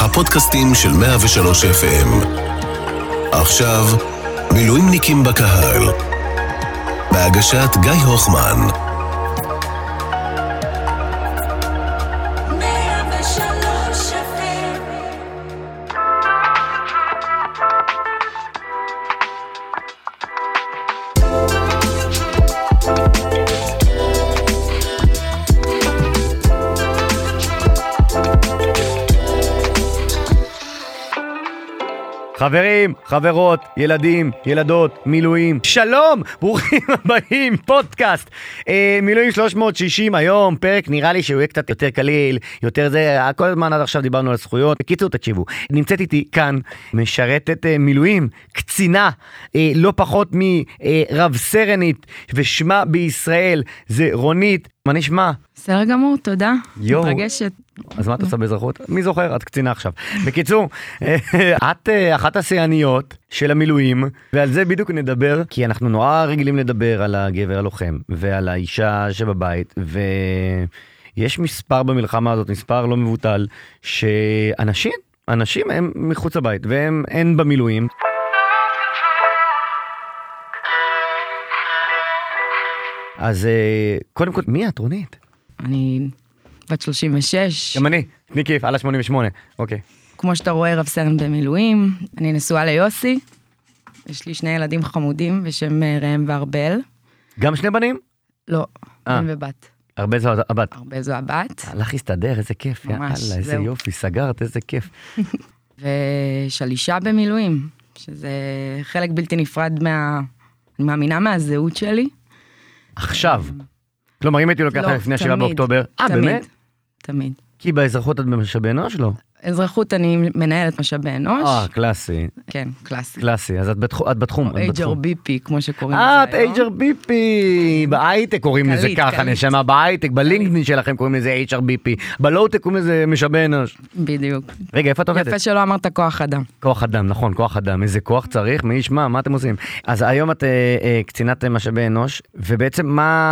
הפודקאסטים של 103 FM. עכשיו, מילואימניקים בקהל. בהגשת גיא הוחמן. חברים, חברות, ילדים, ילדות, מילואים, שלום, ברוכים הבאים, פודקאסט, מילואים 360 היום, פרק נראה לי שהוא יהיה קצת יותר קליל, יותר זה, כל הזמן עד עכשיו דיברנו על זכויות, בקיצור תקשיבו, נמצאת איתי כאן, משרתת מילואים, קצינה, לא פחות מרב סרנית, ושמה בישראל זה רונית, מה נשמע? בסדר גמור, תודה, מתרגשת. אז מה את עושה באזרחות? מי זוכר? את קצינה עכשיו. בקיצור, את אחת השיאניות של המילואים, ועל זה בדיוק נדבר, כי אנחנו נורא רגילים לדבר על הגבר הלוחם, ועל האישה שבבית, ויש מספר במלחמה הזאת, מספר לא מבוטל, שאנשים הם מחוץ לבית, והם אין במילואים. אז קודם כל, מי את, רונית? אני בת 36. גם אני, ניקי, על ה-88, אוקיי. כמו שאתה רואה, רב סרן במילואים, אני נשואה ליוסי, יש לי שני ילדים חמודים בשם ראם וארבל. גם שני בנים? לא, בן ובת. הרבה זו הבת. הרבה זו הבת. הלך להסתדר, איזה כיף, יאללה, איזה יופי, סגרת, איזה כיף. ושלישה במילואים, שזה חלק בלתי נפרד אני מאמינה מהזהות שלי. עכשיו. כלומר, אם הייתי לוקח לפני 7 באוקטובר. באמת? תמיד. כי באזרחות את במשאבי אנוש, לא? אזרחות אני מנהלת משאבי אנוש. קלאסי. כן, קלאסי. קלאסי, אז את בתחום. HRBP, כמו שקוראים לזה היום. את HRBP, בהייטק קוראים לזה ככה, נשמה, בהייטק, בלינקדאין שלכם קוראים לזה HRBP, בלואוטק קוראים לזה משאבי אנוש. בדיוק. רגע, איפה את עובדת? יפה שלא אמרת כוח אדם. כוח אדם, נכון, כוח אדם. איזה כוח צריך? מי ישמע? מה אתם עושים? אז היום את קצינת משאבי אנוש, ובעצם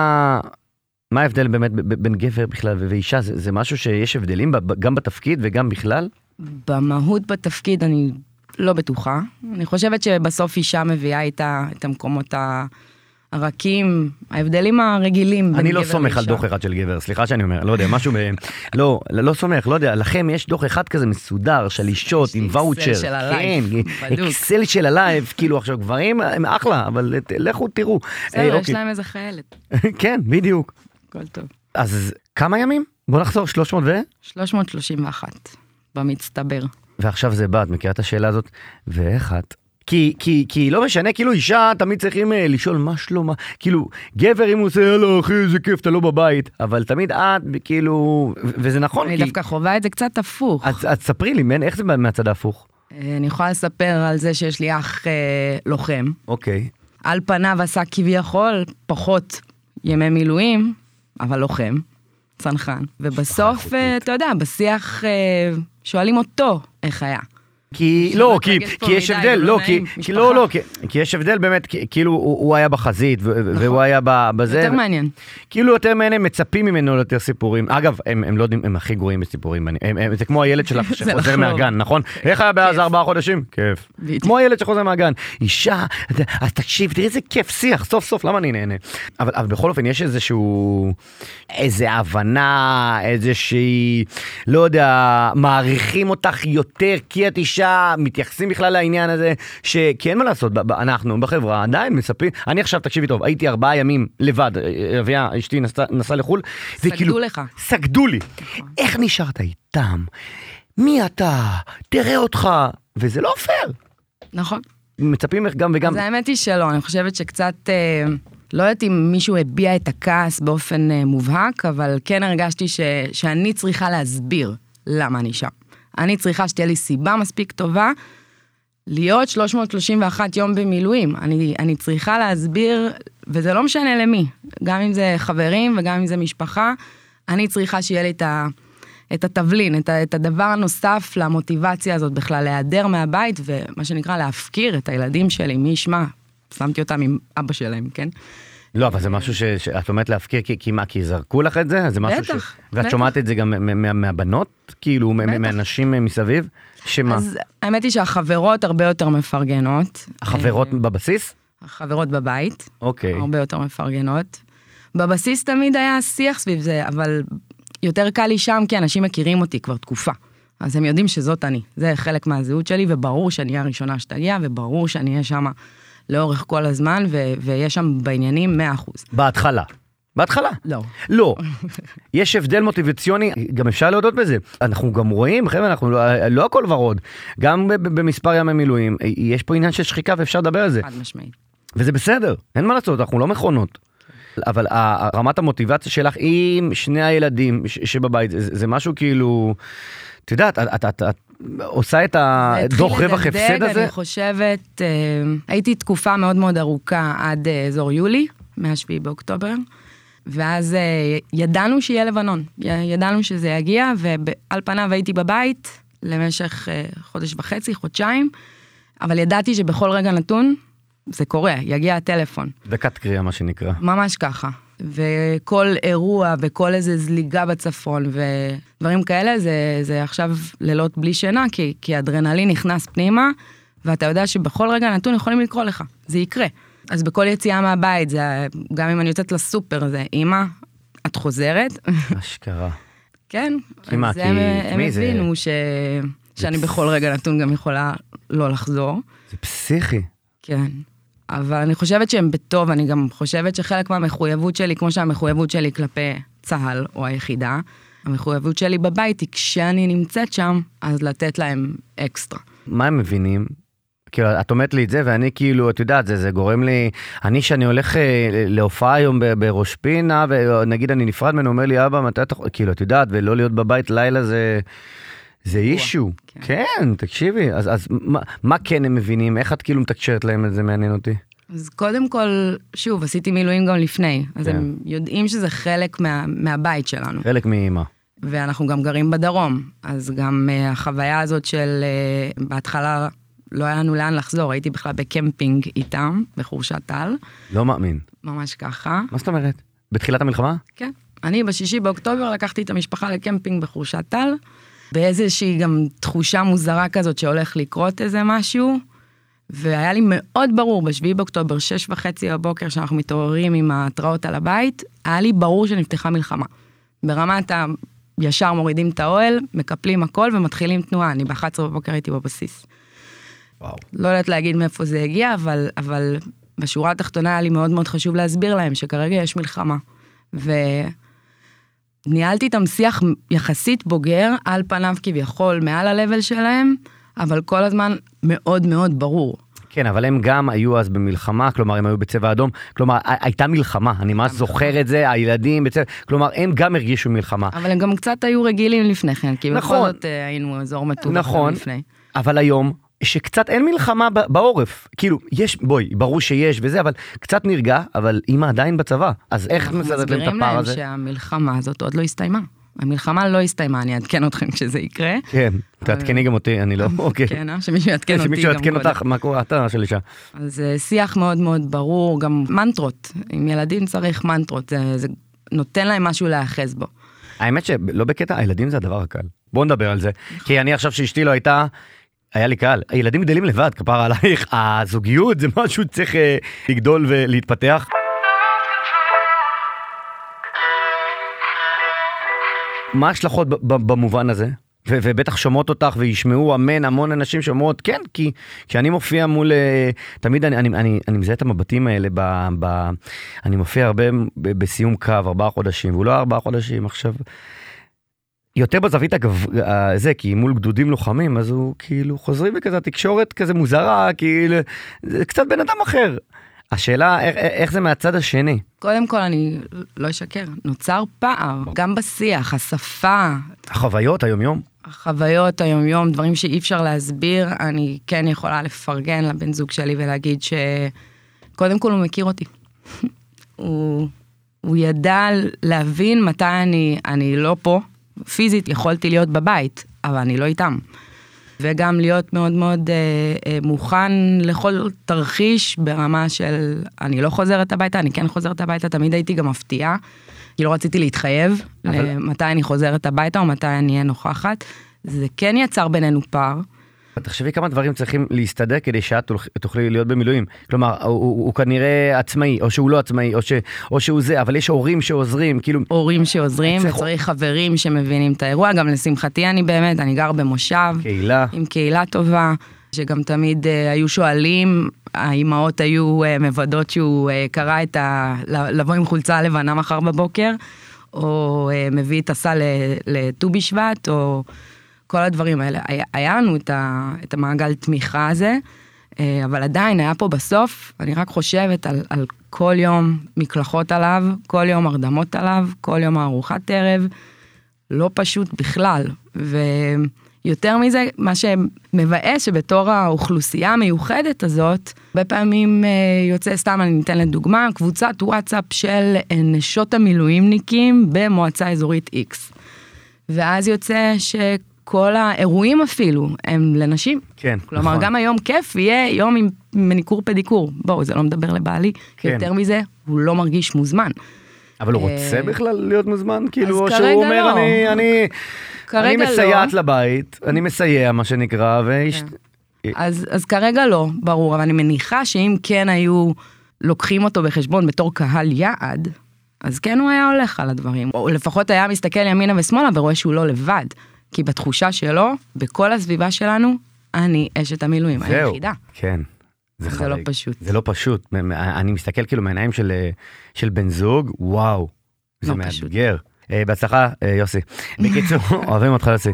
מה ההבדל באמת בין גבר בכלל ואישה? זה משהו שיש הבדלים גם בתפקיד וגם בכלל? במהות בתפקיד אני לא בטוחה. אני חושבת שבסוף אישה מביאה איתה את המקומות הרכים, ההבדלים הרגילים. אני לא סומך על דוח אחד של גבר, סליחה שאני אומר, לא יודע, משהו לא סומך, לא יודע, לכם יש דוח אחד כזה מסודר של אישות עם ואוצ'ר. אקסל של הלייב. כן, אקסל של הלייב, כאילו עכשיו גברים הם אחלה, אבל לכו תראו. בסדר, יש להם איזה חיילת. כן, בדיוק. הכל טוב. אז כמה ימים? בוא נחזור, 331, במצטבר. ועכשיו זה בא, את מכירה את השאלה הזאת, ואיך את? כי לא משנה, כאילו אישה תמיד צריכים לשאול מה שלומה, כאילו גבר אם הוא עושה, יאללה אחי איזה כיף, אתה לא בבית, אבל תמיד את, כאילו, וזה נכון. אני דווקא חווה את זה קצת הפוך. אז ספרי לי, איך זה מהצד ההפוך? אני יכולה לספר על זה שיש לי אח לוחם. אוקיי. על פניו עשה כביכול פחות ימי מילואים, אבל לוחם, צנחן. ובסוף, אתה יודע, בשיח שואלים אותו איך היה. כי יש הבדל, כי יש הבדל באמת, כאילו הוא היה בחזית, והוא היה בזה. יותר מעניין. כאילו יותר מעניין, מצפים ממנו יותר סיפורים. אגב, הם לא יודעים, הם הכי גרועים בסיפורים. זה כמו הילד שלך שחוזר מהגן, נכון? איך היה בעזה 4 חודשים? כיף. כמו הילד שחוזר מהגן. אישה, אז תקשיב, תראי איזה כיף, שיח, סוף סוף, למה אני נהנה? אבל בכל אופן, יש איזה הבנה, איזושהי, לא יודע, מעריכים אותך יותר, כי את אישה, מתייחסים בכלל לעניין הזה, כי אין מה לעשות, אנחנו בחברה עדיין מספרים, אני עכשיו, תקשיבי טוב, הייתי 4 ימים לבד, אביה, אשתי נסעה לחול, סגדו לך. סגדו לי. איך נשארת איתם? מי אתה? תראה אותך. וזה לא פייר. נכון. מצפים איך גם וגם. אז האמת היא שלא, אני חושבת שקצת, לא יודעת אם מישהו הביע את הכעס באופן מובהק, אבל כן הרגשתי שאני צריכה להסביר למה אני שם. אני צריכה שתהיה לי סיבה מספיק טובה להיות 331 יום במילואים. אני צריכה להסביר, וזה לא משנה למי, גם אם זה חברים וגם אם זה משפחה, אני צריכה שיהיה לי את התבלין, את הדבר הנוסף למוטיבציה הזאת בכלל, להיעדר מהבית, ומה שנקרא להפקיר את הילדים שלי, מי ישמע, שמתי אותם עם אבא שלהם, כן? לא, אבל זה משהו שאת אומרת להפקיר, כי מה, כי זרקו לך את זה? זה משהו בטח. ואת שומעת את זה גם מהבנות? כאילו, מהנשים מסביב? שמה? אז האמת היא שהחברות הרבה יותר מפרגנות. החברות בבסיס? החברות בבית. אוקיי. הרבה יותר מפרגנות. בבסיס תמיד היה שיח סביב זה, אבל יותר קל לי שם, כי אנשים מכירים אותי כבר תקופה. אז הם יודעים שזאת אני. זה חלק מהזהות שלי, וברור שאני אהיה הראשונה שתגיע, וברור שאני אהיה שם לאורך כל הזמן, ויש שם בעניינים 100%. בהתחלה. בהתחלה. לא. לא. יש הבדל מוטיבציוני, גם אפשר להודות בזה. אנחנו גם רואים, חבר'ה, אנחנו לא הכל ורוד. גם במספר ימי מילואים, יש פה עניין של שחיקה ואפשר לדבר על זה. חד משמעית. וזה בסדר, אין מה לעשות, אנחנו לא מכונות. אבל רמת המוטיבציה שלך עם שני הילדים שבבית, זה משהו כאילו, את יודעת, את עושה את הדוח רווח הפסד הזה? אני חושבת, הייתי תקופה מאוד מאוד ארוכה עד אזור יולי, מה-7 באוקטובר, ואז ידענו שיהיה לבנון, ידענו שזה יגיע, ועל פניו הייתי בבית למשך חודש וחצי, חודשיים, אבל ידעתי שבכל רגע נתון, זה קורה, יגיע הטלפון. דקת קריאה, מה שנקרא. ממש ככה. וכל אירוע וכל איזה זליגה בצפון ודברים כאלה, זה עכשיו לילות בלי שינה, כי אדרנלין נכנס פנימה, ואתה יודע שבכל רגע נתון יכולים לקרוא לך. זה יקרה. אז בכל יציאה מהבית, גם אם אני יוצאת לסופר, זה אמא, את חוזרת. אשכרה. כן. אז הם הבינו שאני בכל רגע נתון גם יכולה לא לחזור. זה פסיכי. כן. אבל אני חושבת שהם בטוב, אני גם חושבת שחלק מהמחויבות שלי, כמו שהמחויבות שלי כלפי צהל או היחידה, המחויבות שלי בבית היא כשאני נמצאת שם, אז לתת להם אקסטרה. מה הם מבינים? כאילו, את אומרת לי את זה, ואני כאילו, את יודעת, זה גורם לי, שאני הולך להופעה היום בראש פינה, ונגיד אני נפרד ממנו, אומר לי, אבא, מתי אתה, כאילו, את יודעת, ולא להיות בבית לילה זה אישו. כן, תקשיבי. אז מה כן הם מבינים? איך את כאילו מתקשרת להם את זה, מעניין אותי? אז קודם כל, שוב, עשיתי מילואים גם לפני, אז הם יודעים שזה חלק מהבית שלנו. חלק מאמא. ואנחנו גם גרים בדרום, אז גם החוויה הזאת של, בהתחלה לא היה לנו לאן לחזור, הייתי בכלל בקמפינג איתם, בחורשת טל. לא מאמין. ממש ככה. מה זאת אומרת? בתחילת המלחמה? כן. אני ב6 באוקטובר לקחתי את המשפחה לקמפינג בחורשת טל, באיזושהי גם תחושה מוזרה כזאת שהולך לקרות איזה משהו, והיה לי מאוד ברור, ב7 באוקטובר, 6:30 בבוקר, שאנחנו מתעוררים עם ההתראות על הבית, היה לי ברור שנפתחה מלחמה. ברמת ישר מורידים את האוהל, מקפלים הכל ומתחילים תנועה. אני ב11 בבוקר הייתי בבסיס. וואו. לא יודעת להגיד מאיפה זה הגיע, אבל בשורה התחתונה היה לי מאוד מאוד חשוב להסביר להם שכרגע יש מלחמה. ניהלתי איתם שיח יחסית בוגר, על פניו כביכול מעל הלבל שלהם, אבל כל הזמן מאוד מאוד ברור. כן, אבל הם גם היו אז במלחמה, כלומר הם היו בצבע אדום, כלומר הייתה מלחמה, אני ממש זוכר את זה, הילדים בצבע, כלומר הם גם הרגישו מלחמה. אבל הם גם קצת היו רגילים לפני כן, כי בכל זאת היינו אזור מטווח נכון, לפני. אבל היום, שקצת אין מלחמה בעורף, כאילו, יש, בואי, ברור שיש וזה, אבל קצת נרגע, אבל אמא עדיין בצבא, אז איך מסדרת להם את הפער הזה? אנחנו מסבירים להם שהמלחמה הזאת עוד לא הסתיימה. המלחמה לא הסתיימה, אני אעדכן אתכם כשזה יקרה. כן, תעדכני גם אותי, אני לא, אוקיי. כן, שמישהו יעדכן אותי. שמישהו יעדכן אותך, מה קורה, אתה של אישה. אז שיח מאוד מאוד ברור, גם מנטרות, עם ילדים צריך מנטרות, זה נותן להם משהו להאחז בו. האמת שלא בקטע, הילדים זה הדבר הקל. בואו נדבר על זה, כי אני עכשיו שאשתי לא הייתה, היה לי קהל, הילדים גדלים לבד, כפר עלייך, הזוגיות זה משהו צריך לגדול ולהתפתח. מה ההשלכות במובן הזה? ובטח שומעות אותך וישמעו המון אנשים שאומרות, כן, כי כשאני מופיע מול, תמיד אני מזהה את המבטים האלה, אני מופיע הרבה בסיום קו, 4 חודשים, והוא לא 4 חודשים, עכשיו, יותר בזווית זה, כי מול גדודים לוחמים, אז הוא כאילו חוזרים בכזה תקשורת כזה מוזרה, כאילו, זה קצת בן אדם אחר. השאלה, איך זה מהצד השני? קודם כל, אני לא אשקר, נוצר פער, גם בשיח, השפה. החוויות, היום-יום. החוויות, היום-יום, דברים שאי אפשר להסביר, אני כן יכולה לפרגן לבן זוג שלי ולהגיד שקודם כל הוא מכיר אותי. הוא ידע להבין מתי אני לא פה, פיזית יכולתי להיות בבית, אבל אני לא איתם. וגם להיות מאוד מאוד מוכן לכל תרחיש ברמה של אני לא חוזרת הביתה, אני כן חוזרת הביתה, תמיד הייתי גם מפתיעה, כי לא רציתי להתחייב מתי אני חוזרת הביתה או מתי אני אהיה נוכחת. זה כן יצר בינינו פער. תחשבי כמה דברים צריכים להסתדר כדי שאת תוכלי להיות במילואים. כלומר, הוא כנראה עצמאי, או שהוא לא עצמאי, או שהוא זה, אבל יש הורים שעוזרים, כאילו... הורים שעוזרים, וצריך חברים שמבינים את האירוע. גם לשמחתי אני גר במושב. קהילה. עם קהילה טובה, שגם תמיד היו שואלים, האימהות היו מבדות שהוא קרא לבוא עם חולצה לבנה מחר בבוקר, או מביא את הסל לט"ו בשבט, או... כל הדברים האלה. היה לנו את המעגל תמיכה הזה, אבל עדיין היה פה בסוף, אני רק חושבת על כל יום מקלחות עליו, כל יום הרדמות עליו, כל יום ארוחת ערב, לא פשוט בכלל. ויותר מזה, מה שמבאס שבתור האוכלוסייה המיוחדת הזאת, הרבה פעמים יוצא, סתם אני ניתן לדוגמה, קבוצת וואטסאפ של נשות המילואימניקים במועצה אזורית X. ואז יוצא כל האירועים אפילו הם לנשים. כן, כלומר, נכון. גם היום כיף יהיה יום עם מניקור פדיקור. בואו, זה לא מדבר לבעלי. כן. יותר מזה, הוא לא מרגיש מוזמן. אבל הוא רוצה בכלל להיות מוזמן? כאילו, או כרגע שהוא אומר, לא. אני מסייעת לבית, אני מסייע, מה שנקרא, אז כרגע לא, ברור. אבל אני מניחה שאם כן היו לוקחים אותו בחשבון בתור קהל יעד, אז כן הוא היה הולך על הדברים. או לפחות היה מסתכל ימינה ושמאלה ורואה שהוא לא לבד. כי בתחושה שלו, בכל הסביבה שלנו, אני אשת המילואים, היחידה. כן. זה לא פשוט. זה לא פשוט. אני מסתכל כאילו מעיניים של בן זוג, וואו. זה מאתגר. בהצלחה, יוסי. בקיצור, אוהבים אותך, יוסי.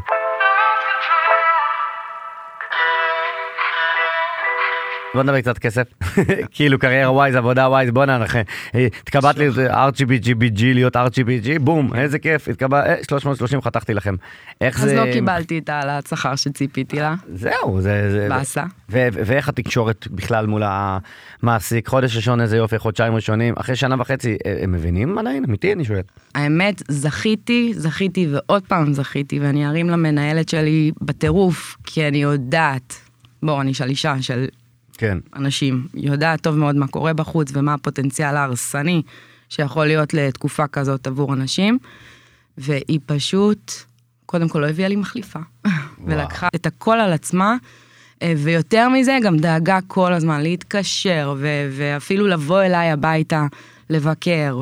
בוא נדבר קצת כסף, כאילו קריירה ווייז, עבודה ווייז, בוא נענך, התקבעת לי RGBG, להיות RGBG, בום, איזה כיף, 330 חתכתי לכם. אז לא קיבלתי את העלאת שכר שציפיתי לה. זהו, זה... בעשה. ואיך התקשורת בכלל מול המעסיק, חודש ראשון איזה יופי, חודשיים ראשונים, אחרי שנה וחצי, הם מבינים עדיין? אמיתי, אני שואל. האמת, זכיתי ועוד פעם זכיתי, ואני ארים למנהלת שלי בטירוף, כי אני יודעת, בוא, אני שלישה של... כן. אנשים, יודעת טוב מאוד מה קורה בחוץ ומה הפוטנציאל ההרסני שיכול להיות לתקופה כזאת עבור אנשים, והיא פשוט, קודם כל לא הביאה לי מחליפה, ולקחה את הכל על עצמה, ויותר מזה גם דאגה כל הזמן להתקשר, ואפילו לבוא אליי הביתה לבקר,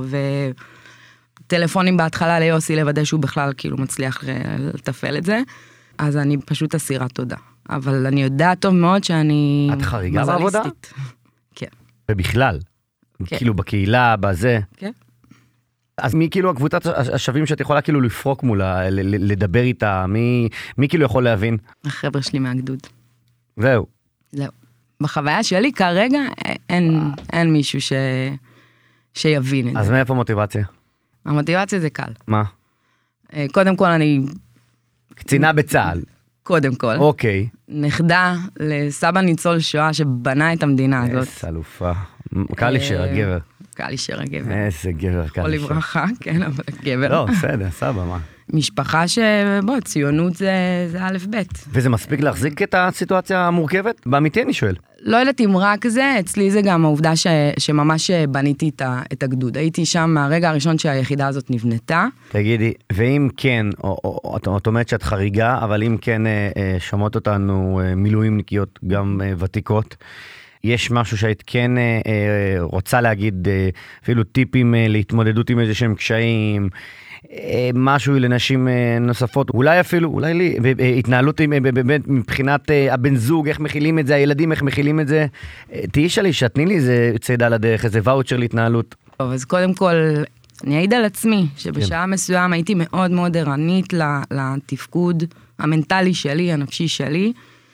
וטלפונים בהתחלה ליוסי לוודא שהוא בכלל כאילו מצליח לתפעל את זה, אז אני פשוט אסירת תודה. אבל אני יודעת טוב מאוד שאני... את חריגה בעבודה? כן. ובכלל? כן. כאילו בקהילה, בזה? כן. אז מי כאילו הקבוצת השווים שאת יכולה כאילו לפרוק מולה, לדבר איתה? מי כאילו יכול להבין? החבר'ה שלי מהגדוד. זהו. זהו. בחוויה שלי כרגע אין מישהו שיבין את זה. אז מאיפה מוטיבציה? המוטיבציה זה קל. מה? קודם כל אני... קצינה בצה"ל. קודם כל. אוקיי. נכדה לסבא ניצול שואה שבנה את המדינה הזאת. איזה אלופה. קלישר, הגבר. קלישר, הגבר. איזה גבר, קלישר. או לברכה, כן, אבל גבר. לא, בסדר, סבא, מה? משפחה שבוא, ציונות זה א' ב'. וזה מספיק להחזיק את הסיטואציה המורכבת? באמיתי אני שואל. לא יודעת אם רק זה, אצלי זה גם העובדה שממש בניתי את הגדוד. הייתי שם מהרגע הראשון שהיחידה הזאת נבנתה. תגידי, ואם כן, את אומרת שאת חריגה, אבל אם כן שמות אותנו מילואימניקיות גם ותיקות, יש משהו שהיית כן רוצה להגיד, אפילו טיפים להתמודדות עם איזה שהם קשיים, משהו לנשים נוספות, אולי אפילו, אולי לי, התנהלות מבחינת הבן זוג, איך מכילים את זה, הילדים, איך מכילים את זה. תהי שלי, שתני לי איזה צעדה לדרך, איזה ואוצ'ר להתנהלות. טוב, אז קודם כל, אני אעיד על עצמי, שבשעה מסוים הייתי מאוד מאוד ערנית לתפקוד המנטלי שלי, הנפשי שלי.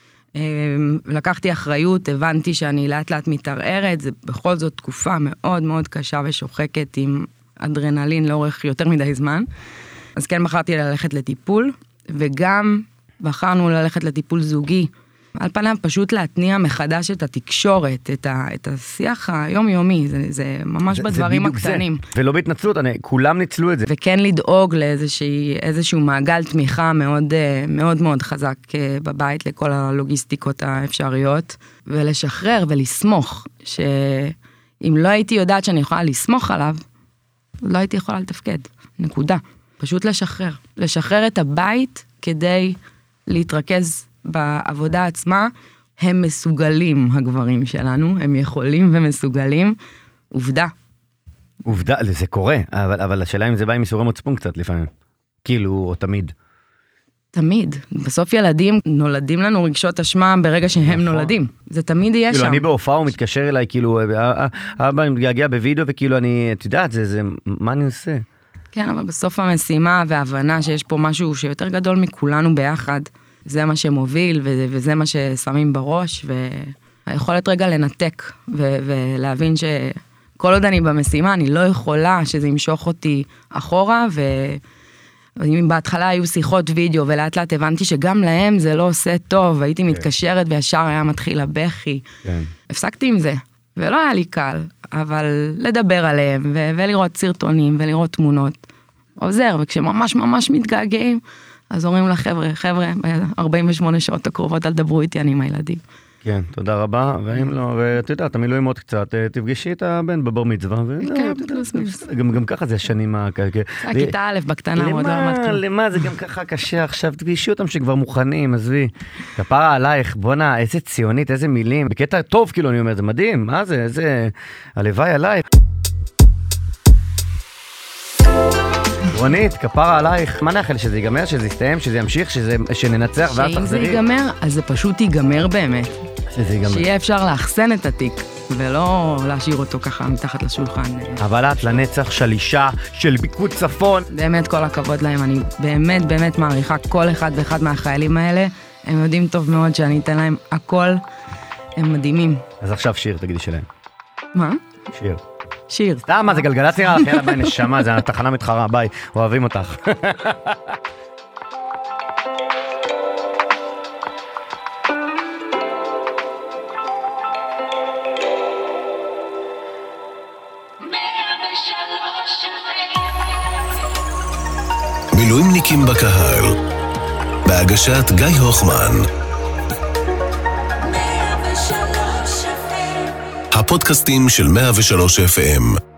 לקחתי אחריות, הבנתי שאני לאט לאט מתערערת, זה בכל זאת תקופה מאוד מאוד קשה ושוחקת עם אדרנלין לאורך יותר מדי זמן. אז כן בחרתי ללכת לטיפול, וגם בחרנו ללכת לטיפול זוגי, על פניו פשוט להתניע מחדש את התקשורת, את השיח היומיומי, זה ממש בדברים הקטנים. ולא בהתנצלות, כולם ניצלו את זה. וכן לדאוג לאיזשהו מעגל תמיכה מאוד מאוד מאוד חזק בבית לכל הלוגיסטיקות האפשריות, ולשחרר ולסמוך, שאם לא הייתי יודעת שאני יכולה לסמוך עליו, לא הייתי יכולה לתפקד, נקודה. פשוט לשחרר. לשחרר את הבית כדי להתרכז בעבודה עצמה. הם מסוגלים, הגברים שלנו, הם יכולים ומסוגלים. עובדה. עובדה, זה קורה, אבל השאלה אם זה בא עם איסורי מצפון קצת לפעמים. כאילו, או תמיד. תמיד. בסוף ילדים נולדים לנו רגשות אשמה ברגע שהם נולדים. זה תמיד יהיה שם. אני בהופעה הוא מתקשר אליי, כאילו, אבא מתגעגע בווידאו, וכאילו אני, את יודעת, מה אני עושה? כן, אבל בסוף המשימה וההבנה שיש פה משהו שיותר גדול מכולנו ביחד, זה מה שמוביל, וזה מה ששמים בראש, והיכולת רגע לנתק, ולהבין שכל עוד אני במשימה, אני לא יכולה שזה ימשוך אותי אחורה, ואם בהתחלה היו שיחות וידאו, ולאט לאט הבנתי שגם להם זה לא עושה טוב, הייתי מתקשרת וישר היה מתחיל הבכי. הפסקתי עם זה, ולא היה לי קל, אבל לדבר עליהם, ולראות סרטונים, ולראות תמונות, עוזר, וכשממש ממש מתגעגעים, אז אומרים לחבר'ה, 48 שעות הקרובות, אל דברו איתי, אני עם הילדים. כן, תודה רבה, ואם לא, ואתה יודע, אתה מילואים עוד קצת, תפגשי את הבן בבר מצווה, גם ככה זה השנים הכיתה א' בקטנה, עוד לא עמד כלום. למה זה גם ככה קשה עכשיו, תפגשי אותם שכבר מוכנים, עזבי, כפרה עלייך, בונה, איזה ציונית, איזה מילים, בקטע טוב, כאילו אני אומר, זה מדהים, מה זה, איזה, הלוואי עלייך. רונית, כפרה עלייך, מה נאחל? שזה ייגמר, שזה יסתיים, שזה ימשיך, שננצח ואז תחזרי? שאם זה ייגמר, אז זה פשוט ייגמר באמת. שיהיה אפשר לאחסן את התיק, ולא להשאיר אותו ככה מתחת לשולחן. אבל את לנצח שלישה של פיקוד צפון. באמת כל הכבוד להם, אני באמת באמת מעריכה כל אחד ואחד מהחיילים האלה. הם יודעים טוב מאוד שאני אתן להם הכל, הם מדהימים. אז עכשיו שיר, תגידי שלהם. מה? שיר. שיר. סתם, מה זה גלגלצ נראה? יאללה ביי נשמה, זה התחנה מתחרה, ביי, אוהבים אותך. מילואימניקים בקהל, בהגשת גיא הוחמן. הפודקאסטים של 103 FM.